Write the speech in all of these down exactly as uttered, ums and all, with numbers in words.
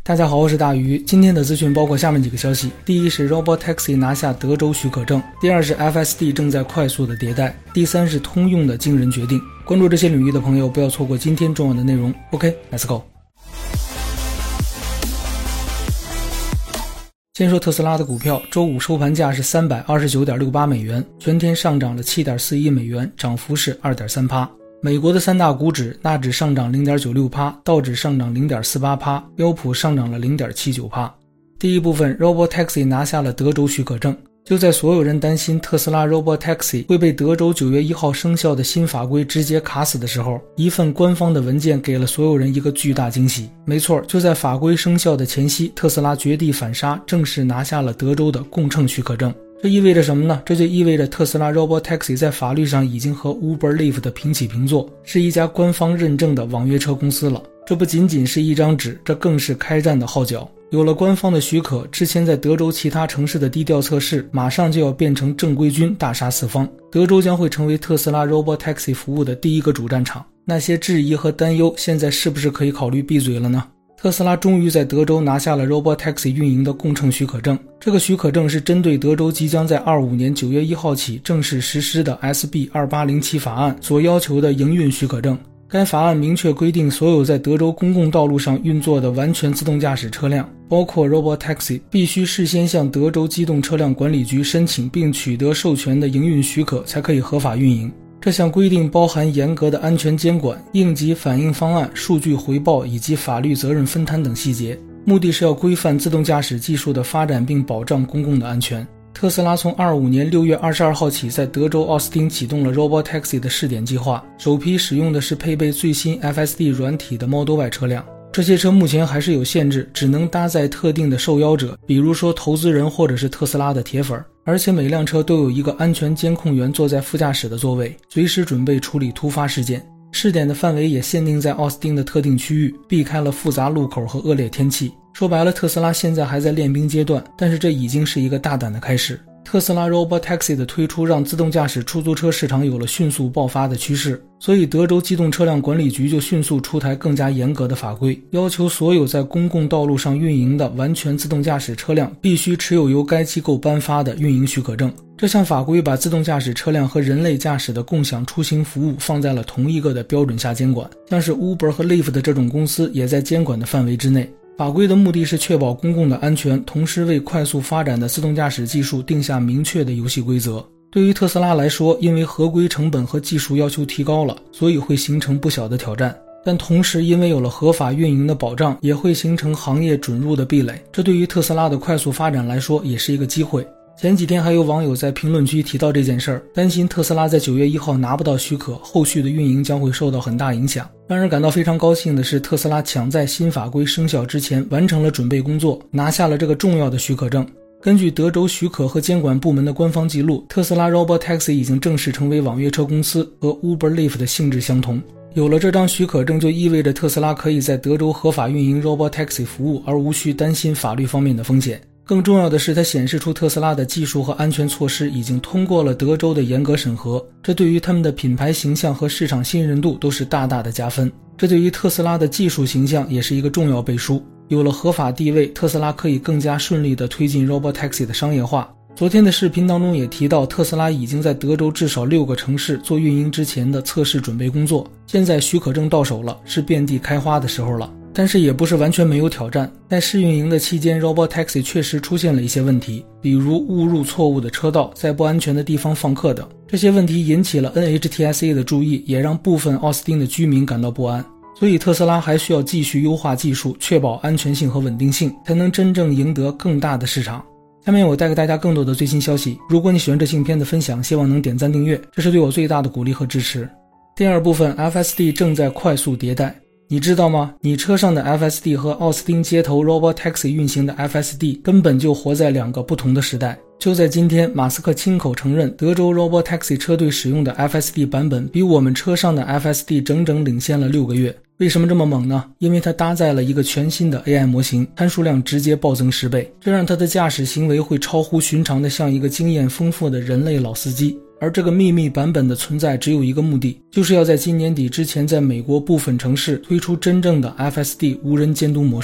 大家好，我是大鱼。今天的资讯包括下面几个消息：第一是 Robotaxi 拿下德州许可证，第二是 F S D 正在快速的迭代，第三是通用的惊人决定。关注这些领域的朋友不要错过今天重要的内容。 OK Let's go。 先说特斯拉的股票，周五收盘价是 三百二十九点六八美元，全天上涨了 七点四一美元，涨幅是 二点三%。美国的三大股指，纳指上涨 零点九六%，道指上涨 零点四八%，标普上涨了 零点七九%。第一部分 Robotaxi 拿下了德州许可证。就在所有人担心特斯拉 Robotaxi 会被德州九月一号生效的新法规直接卡死的时候，一份官方的文件给了所有人一个巨大惊喜。没错，就在法规生效的前夕，特斯拉绝地反杀，正式拿下了德州的共乘许可证。这意味着什么呢？这就意味着特斯拉 Robotaxi 在法律上已经和 Uber Lyft 平起平坐，是一家官方认证的网约车公司了。这不仅仅是一张纸，这更是开战的号角。有了官方的许可，之前在德州其他城市的低调测试马上就要变成正规军大杀四方，德州将会成为特斯拉 Robotaxi 服务的第一个主战场。那些质疑和担忧现在是不是可以考虑闭嘴了呢？特斯拉终于在德州拿下了 Robotaxi 运营的共乘许可证。这个许可证是针对德州即将在二五年九月一号起正式实施的 S B 二八零七 法案所要求的营运许可证。该法案明确规定，所有在德州公共道路上运作的完全自动驾驶车辆，包括 Robotaxi， 必须事先向德州机动车辆管理局申请并取得授权的营运许可，才可以合法运营。这项规定包含严格的安全监管、应急反应方案、数据回报以及法律责任分摊等细节，目的是要规范自动驾驶技术的发展并保障公共的安全。特斯拉从二五年六月二十二号起在德州奥斯汀启动了 Robotaxi 的试点计划，首批使用的是配备最新 F S D 软体的 Model Y 车辆。这些车目前还是有限制，只能搭载特定的受邀者，比如说投资人或者是特斯拉的铁粉，而且每辆车都有一个安全监控员坐在副驾驶的座位，随时准备处理突发事件。试点的范围也限定在奥斯汀的特定区域，避开了复杂路口和恶劣天气。说白了，特斯拉现在还在练兵阶段，但是这已经是一个大胆的开始。特斯拉 Robotaxi 的推出让自动驾驶出租车市场有了迅速爆发的趋势，所以德州机动车辆管理局就迅速出台更加严格的法规，要求所有在公共道路上运营的完全自动驾驶车辆必须持有由该机构颁发的运营许可证。这项法规把自动驾驶车辆和人类驾驶的共享出行服务放在了同一个的标准下监管，像是 Uber 和 Lyft 的这种公司也在监管的范围之内。法规的目的是确保公共的安全，同时为快速发展的自动驾驶技术定下明确的游戏规则。对于特斯拉来说，因为合规成本和技术要求提高了，所以会形成不小的挑战。但同时因为有了合法运营的保障，也会形成行业准入的壁垒，这对于特斯拉的快速发展来说也是一个机会。前几天还有网友在评论区提到这件事儿，担心特斯拉在九月一号拿不到许可，后续的运营将会受到很大影响。让人感到非常高兴的是，特斯拉抢在新法规生效之前完成了准备工作，拿下了这个重要的许可证。根据德州许可和监管部门的官方记录，特斯拉 Robotaxi 已经正式成为网约车公司，和 Uber Lyft 的性质相同。有了这张许可证，就意味着特斯拉可以在德州合法运营 Robotaxi 服务，而无需担心法律方面的风险。更重要的是，它显示出特斯拉的技术和安全措施已经通过了德州的严格审核，这对于他们的品牌形象和市场信任度都是大大的加分。这对于特斯拉的技术形象也是一个重要背书。有了合法地位，特斯拉可以更加顺利地推进 Robotaxi 的商业化。昨天的视频当中也提到，特斯拉已经在德州至少六个城市做运营之前的测试准备工作，现在许可证到手了，是遍地开花的时候了。但是也不是完全没有挑战，在试运营的期间 Robotaxi 确实出现了一些问题，比如误入错误的车道，在不安全的地方放客等。这些问题引起了 N H T S A 的注意，也让部分奥斯汀的居民感到不安。所以特斯拉还需要继续优化技术，确保安全性和稳定性，才能真正赢得更大的市场。下面我带给大家更多的最新消息，如果你喜欢这期影片的分享，希望能点赞订阅，这是对我最大的鼓励和支持。第二部分 F S D 正在快速迭代。你知道吗？你车上的 F S D 和奥斯汀街头 Robotaxi 运行的 F S D 根本就活在两个不同的时代。就在今天，马斯克亲口承认，德州 Robotaxi 车队使用的 F S D 版本比我们车上的 F S D 整整领先了六个月。为什么这么猛呢？因为它搭载了一个全新的 A I 模型，参数量直接暴增十倍，这让它的驾驶行为会超乎寻常的像一个经验丰富的人类老司机。而这个秘密版本的存在只有一个目的，就是要在今年底之前在美国部分城市推出真正的 F S D 无人监督模式。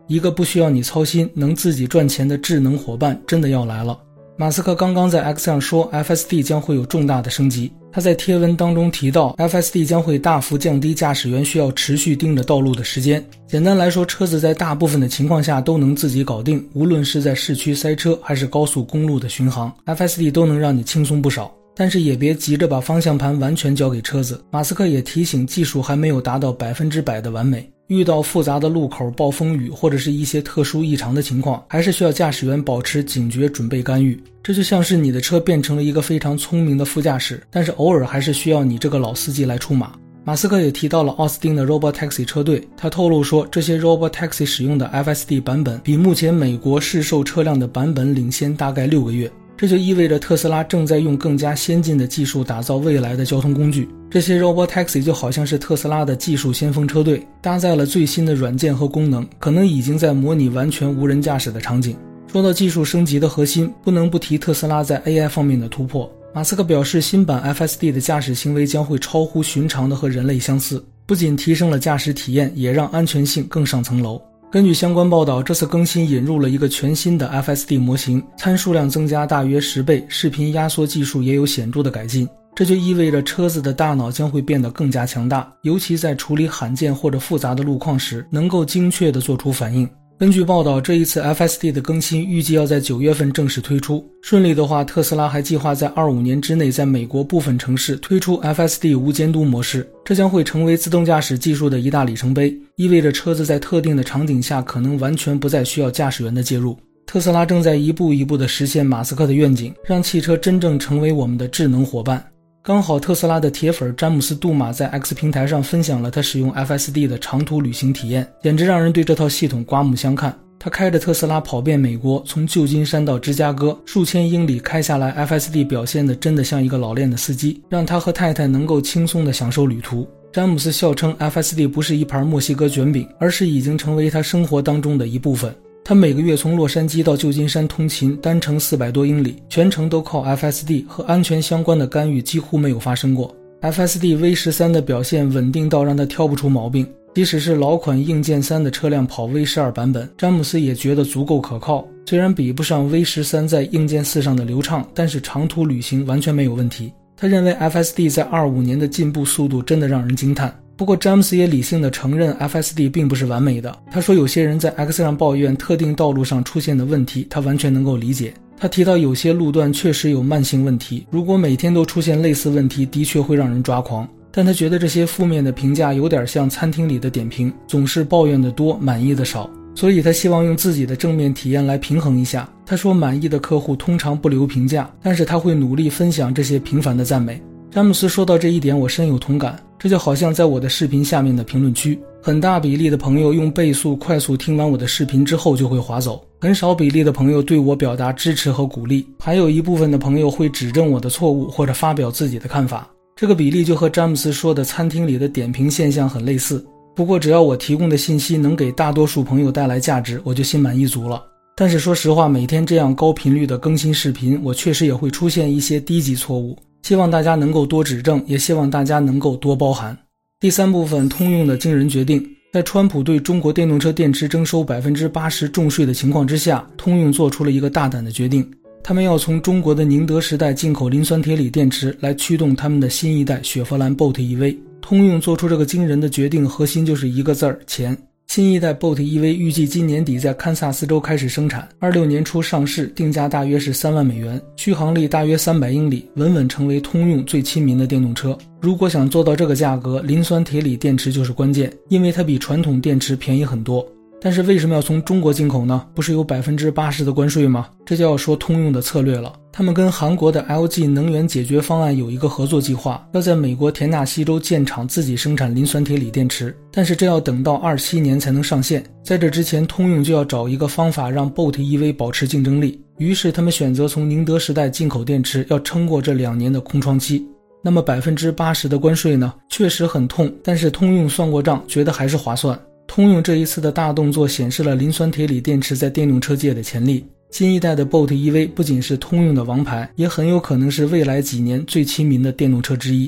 一个不需要你操心，能自己赚钱的智能伙伴真的要来了。马斯克刚刚在 X 上说 F S D 将会有重大的升级，他在贴文当中提到 F S D 将会大幅降低驾驶员需要持续盯着道路的时间。简单来说，车子在大部分的情况下都能自己搞定，无论是在市区塞车还是高速公路的巡航， F S D 都能让你轻松不少。但是也别急着把方向盘完全交给车子，马斯克也提醒技术还没有达到百分之百的完美，遇到复杂的路口、暴风雨或者是一些特殊异常的情况，还是需要驾驶员保持警觉，准备干预。这就像是你的车变成了一个非常聪明的副驾驶，但是偶尔还是需要你这个老司机来出马。马斯克也提到了奥斯汀的 Robotaxi 车队，他透露说这些 Robotaxi 使用的 F S D 版本比目前美国市售车辆的版本领先大概六个月。这就意味着特斯拉正在用更加先进的技术打造未来的交通工具。这些 Robotaxi 就好像是特斯拉的技术先锋车队，搭载了最新的软件和功能，可能已经在模拟完全无人驾驶的场景。说到技术升级的核心，不能不提特斯拉在 A I 方面的突破。马斯克表示，新版 F S D 的驾驶行为将会超乎寻常的和人类相似，不仅提升了驾驶体验，也让安全性更上层楼。根据相关报道，这次更新引入了一个全新的 F S D 模型，参数量增加大约十倍，视频压缩技术也有显著的改进。这就意味着车子的大脑将会变得更加强大，尤其在处理罕见或者复杂的路况时，能够精确地做出反应。根据报道，这一次 F S D 的更新预计要在九月份正式推出。顺利的话，特斯拉还计划在二十五年之内在美国部分城市推出 F S D 无监督模式，这将会成为自动驾驶技术的一大里程碑，意味着车子在特定的场景下可能完全不再需要驾驶员的介入。特斯拉正在一步一步地实现马斯克的愿景，让汽车真正成为我们的智能伙伴。刚好特斯拉的铁粉詹姆斯·杜马在 X 平台上分享了他使用 F S D 的长途旅行体验，简直让人对这套系统刮目相看。他开着特斯拉跑遍美国，从旧金山到芝加哥，数千英里开下来， F S D 表现得真的像一个老练的司机，让他和太太能够轻松地享受旅途。詹姆斯笑称 F S D 不是一盘墨西哥卷饼，而是已经成为他生活当中的一部分。他每个月从洛杉矶到旧金山通勤，单程四百多英里，全程都靠 F S D， 和安全相关的干预几乎没有发生过。 F S D V 十三 的表现稳定到让他挑不出毛病，即使是老款硬件三的车辆跑 V 十二 版本，詹姆斯也觉得足够可靠。虽然比不上 V 十三 在硬件四上的流畅，但是长途旅行完全没有问题。他认为 F S D 在二十五年的进步速度真的让人惊叹。不过詹姆斯也理性地承认 F S D 并不是完美的。他说有些人在 X 上抱怨特定道路上出现的问题，他完全能够理解。他提到有些路段确实有慢性问题，如果每天都出现类似问题，的确会让人抓狂。但他觉得这些负面的评价有点像餐厅里的点评，总是抱怨的多，满意的少。所以他希望用自己的正面体验来平衡一下。他说满意的客户通常不留评价，但是他会努力分享这些平凡的赞美。詹姆斯说到这一点，我深有同感。这就好像在我的视频下面的评论区，很大比例的朋友用倍速快速听完我的视频之后就会滑走，很少比例的朋友对我表达支持和鼓励，还有一部分的朋友会指正我的错误或者发表自己的看法。这个比例就和詹姆斯说的餐厅里的点评现象很类似。不过只要我提供的信息能给大多数朋友带来价值，我就心满意足了。但是说实话，每天这样高频率的更新视频，我确实也会出现一些低级错误，希望大家能够多指正，也希望大家能够多包涵。第三部分，通用的惊人决定。在川普对中国电动车电池征收 百分之八十 重税的情况之下，通用做出了一个大胆的决定，他们要从中国的宁德时代进口磷酸铁锂电池来驱动他们的新一代雪佛兰 Bolt E V。 通用做出这个惊人的决定，核心就是一个字儿：钱。新一代 Bolt E V 预计今年底在堪萨斯州开始生产，二六年初上市，定价大约是三万美元，续航力大约三百英里，稳稳成为通用最亲民的电动车。如果想做到这个价格，磷酸铁锂电池就是关键，因为它比传统电池便宜很多。但是为什么要从中国进口呢？不是有 百分之八十 的关税吗？这就要说通用的策略了。他们跟韩国的 L G 能源解决方案有一个合作计划，要在美国田纳西州建厂自己生产磷酸铁锂电池，但是这要等到二七年才能上线。在这之前，通用就要找一个方法让 Bolt E V 保持竞争力，于是他们选择从宁德时代进口电池，要撑过这两年的空窗期。那么 百分之八十 的关税呢？确实很痛，但是通用算过账，觉得还是划算。通用这一次的大动作显示了磷酸铁锂电池在电动车界的潜力。新一代的 Bolt E V 不仅是通用的王牌，也很有可能是未来几年最亲民的电动车之一。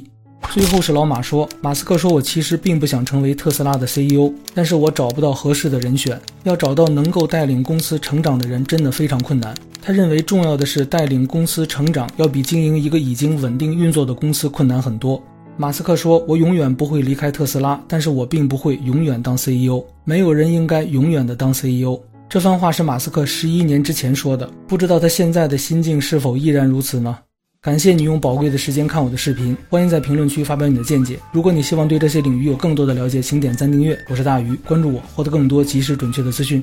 最后是老马说，马斯克说我其实并不想成为特斯拉的 C E O， 但是我找不到合适的人选，要找到能够带领公司成长的人真的非常困难。他认为重要的是带领公司成长要比经营一个已经稳定运作的公司困难很多。马斯克说，我永远不会离开特斯拉，但是我并不会永远当 C E O， 没有人应该永远的当 C E O。 这番话是马斯克十一年之前说的，不知道他现在的心境是否依然如此呢？感谢你用宝贵的时间看我的视频，欢迎在评论区发表你的见解。如果你希望对这些领域有更多的了解，请点赞订阅。我是大鱼，关注我，获得更多及时准确的资讯。